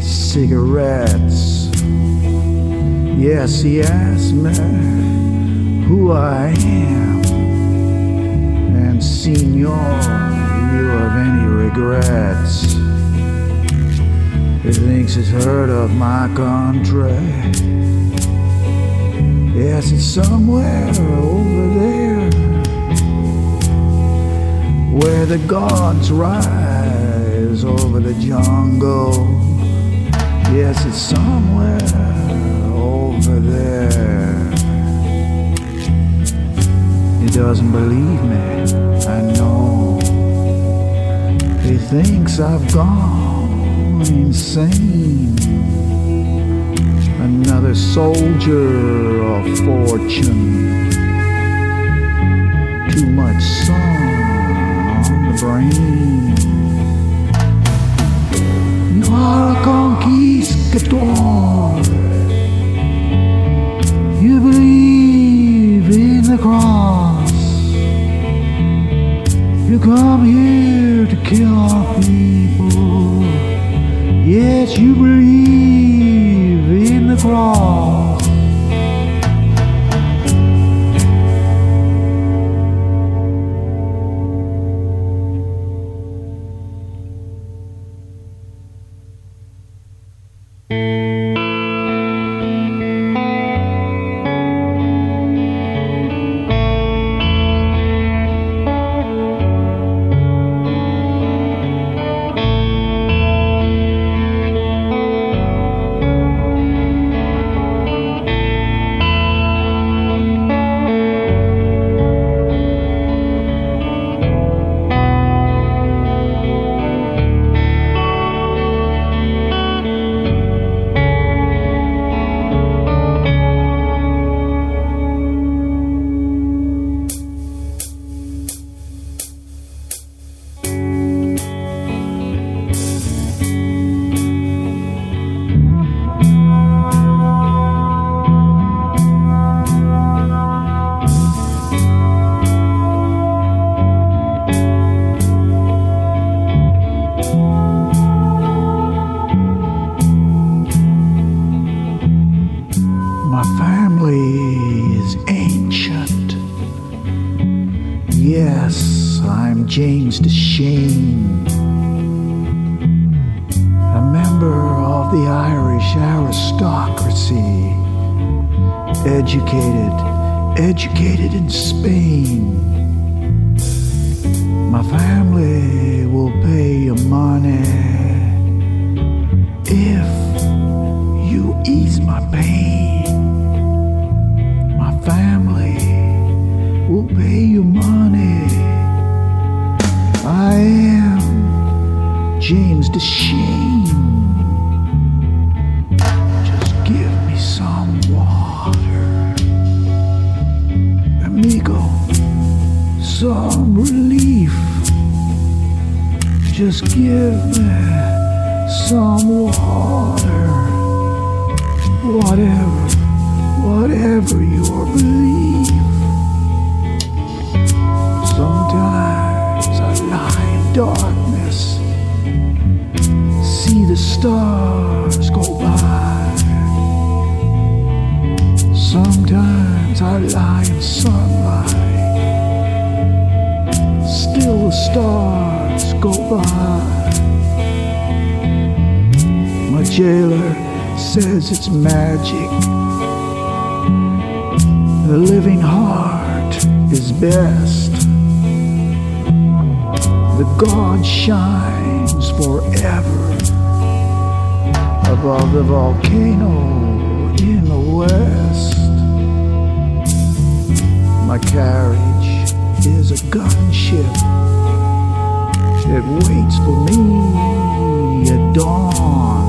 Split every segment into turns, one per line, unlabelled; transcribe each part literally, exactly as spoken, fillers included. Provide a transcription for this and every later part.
cigarettes. Yes, he asked me who I am, and senor, you have any regrets? He thinks he's heard of my country. Yes, it's somewhere over there where the gods rise over the jungle. Yes, it's somewhere over there. He doesn't believe me, I know. He thinks I've gone insane. Another soldier of fortune. Too much sun on the brain. You are a conquistador. You believe in the cross. You come here to kill our people. Yes, you believe in the cross. Yes, I'm James DeShane, a member of the Irish aristocracy, educated, educated in Spain. My family will pay you money if you ease my pain. My family will pay you money. I am James DeShane. Just give me some water, amigo, some relief. Just give me some water, whatever, whatever your belief. Sometimes I lie in darkness, see the stars go by. Sometimes I lie in sunlight, still the stars go by. My jailer says it's magic. The living heart is best. The God shines forever above the volcano in the west. My carriage is a gunship. It waits for me at dawn.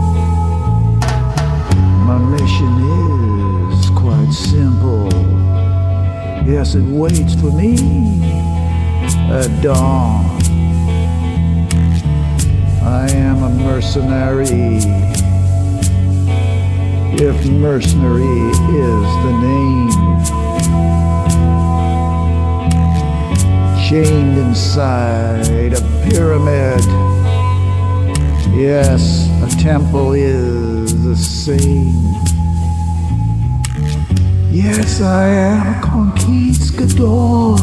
My mission is quite simple. Yes, it waits for me at dawn. I am a mercenary, if mercenary is the name. Chained inside a pyramid. Yes, a temple is the same. Yes, I am a conquistador.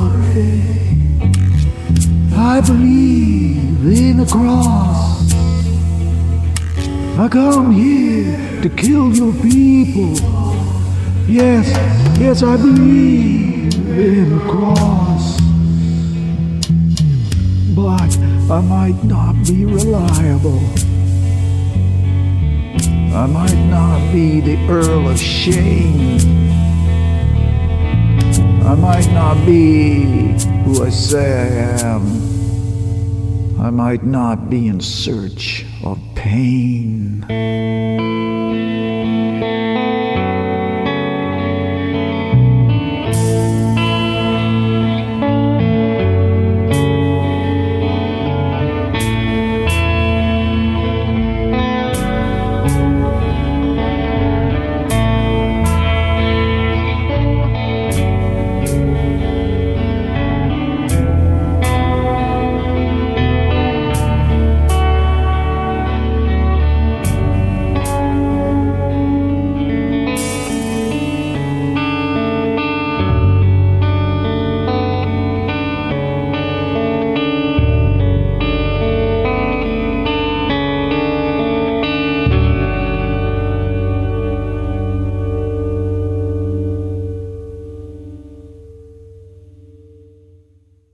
I believe in the cross. I come here to kill your people. Yes, yes, I believe in the cross. But I might not be reliable. I might not be the Earl of Shane. I might not be who I say I am. I might not be in search of pain.